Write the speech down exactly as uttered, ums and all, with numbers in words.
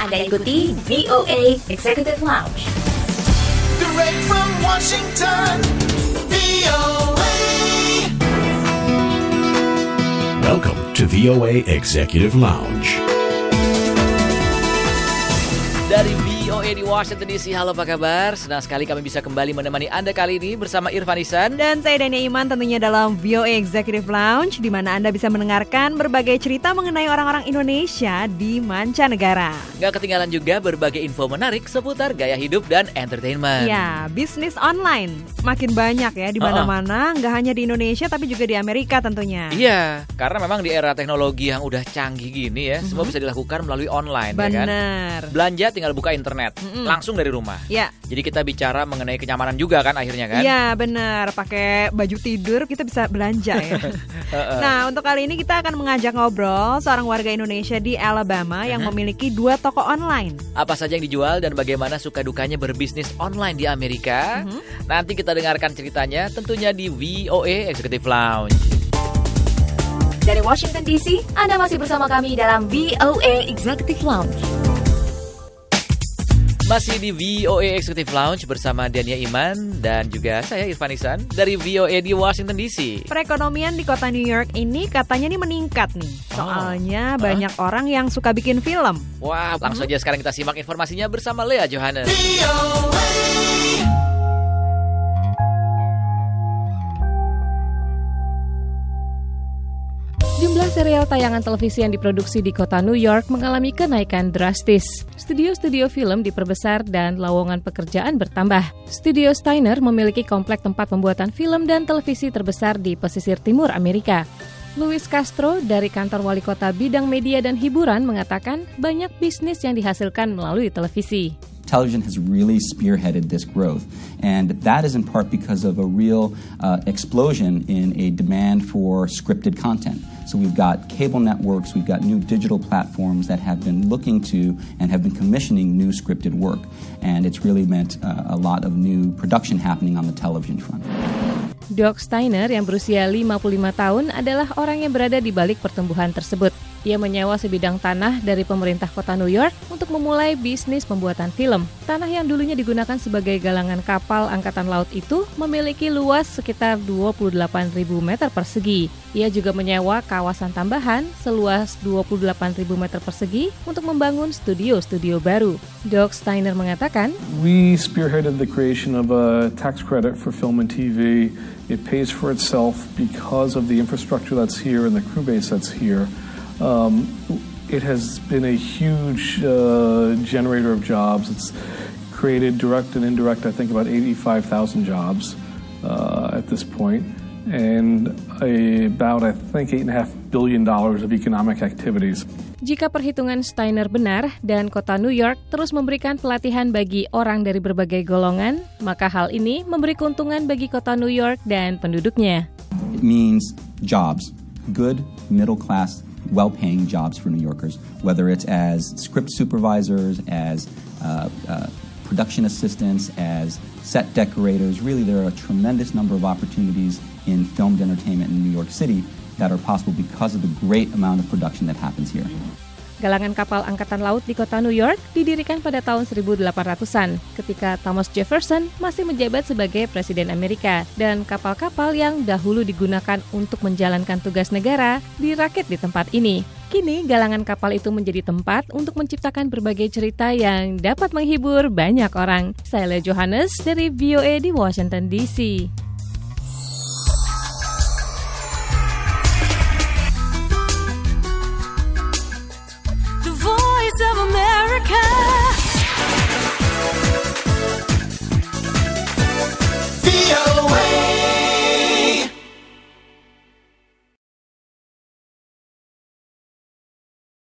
Anda ikuti V O A Executive Lounge. Direct from Washington, V O A. Welcome to V O A Executive Lounge. Dari V O A di Washington D C, halo apa kabar? Senang sekali kami bisa kembali menemani Anda kali ini bersama Irfan Ihsan dan saya Dania Iman tentunya dalam V O A Executive Lounge, di mana Anda bisa mendengarkan berbagai cerita mengenai orang-orang Indonesia di mancanegara. Gak ketinggalan juga berbagai info menarik seputar gaya hidup dan entertainment. Ya, bisnis online makin banyak ya di mana-mana, nggak hanya di Indonesia tapi juga di Amerika tentunya. Iya, karena memang di era teknologi yang udah canggih gini ya, mm-hmm. semua bisa dilakukan melalui online. Bener. Ya kan? Belanja tinggal buka internet, mm-hmm. langsung dari rumah. Ya. Jadi kita bicara mengenai kenyamanan juga kan akhirnya kan? Iya benar, pakai baju tidur kita bisa belanja ya. Nah untuk kali ini kita akan mengajak ngobrol seorang warga Indonesia di Alabama yang uh-huh. memiliki dua toko online. Apa saja yang dijual dan bagaimana suka dukanya berbisnis online di Amerika? Uh-huh. Nanti kita dengarkan ceritanya tentunya di V O A Executive Lounge. Dari Washington D C, Anda masih bersama kami dalam V O A Executive Lounge. Masih di V O A Executive Lounge bersama Dania Iman dan juga saya Irfan Ihsan dari V O A di Washington D C. Perekonomian di kota New York ini katanya nih meningkat nih. Soalnya oh. banyak huh? orang yang suka bikin film. Wah, langsung hmm. aja sekarang kita simak informasinya bersama Lea Johannes. Jumlah serial tayangan televisi yang diproduksi di kota New York mengalami kenaikan drastis. Studio-studio film diperbesar dan lowongan pekerjaan bertambah. Studio Steiner memiliki komplek tempat pembuatan film dan televisi terbesar di pesisir timur Amerika. Louis Castro dari kantor wali kota bidang media dan hiburan mengatakan banyak bisnis yang dihasilkan melalui televisi. Television has really spearheaded this growth, and that is in part because of a real uh, explosion in a demand for scripted content. So we've got cable networks, we've got new digital platforms that have been looking to and have been commissioning new scripted work, and it's really meant uh, a lot of new production happening on the television front. Doug Steiner yang berusia lima puluh lima tahun adalah orang yang berada di balik pertumbuhan tersebut. Ia menyewa sebidang tanah dari pemerintah kota New York untuk memulai bisnis pembuatan film. Tanah yang dulunya digunakan sebagai galangan kapal angkatan laut itu memiliki luas sekitar dua puluh delapan ribu meter persegi. Ia juga menyewa kawasan tambahan seluas dua puluh delapan ribu meter persegi untuk membangun studio-studio baru. Doug Steiner mengatakan, We spearheaded the creation of a tax credit for film and T V. It pays for itself because of the infrastructure that's here and the crew base that's here. Um, it has been a huge uh, generator of jobs. It's created direct and indirect, I think, about eighty-five thousand jobs uh, at this point, and a, about, I think, eight point five billion dollars of economic activities. Jika perhitungan Steiner benar dan kota New York terus memberikan pelatihan bagi orang dari berbagai golongan, maka hal ini memberi keuntungan bagi kota New York dan penduduknya. It means jobs, good middle class, well-paying jobs for New Yorkers, whether it's as script supervisors, as uh, uh, production assistants, as set decorators. Really, there are a tremendous number of opportunities in filmed entertainment in New York City that are possible because of the great amount of production that happens here. Galangan kapal angkatan laut di kota New York didirikan pada tahun seribu delapan ratusan ketika Thomas Jefferson masih menjabat sebagai Presiden Amerika, dan kapal-kapal yang dahulu digunakan untuk menjalankan tugas negara dirakit di tempat ini. Kini galangan kapal itu menjadi tempat untuk menciptakan berbagai cerita yang dapat menghibur banyak orang. Saya Lea Johannes dari V O A di Washington D C. Of America. V O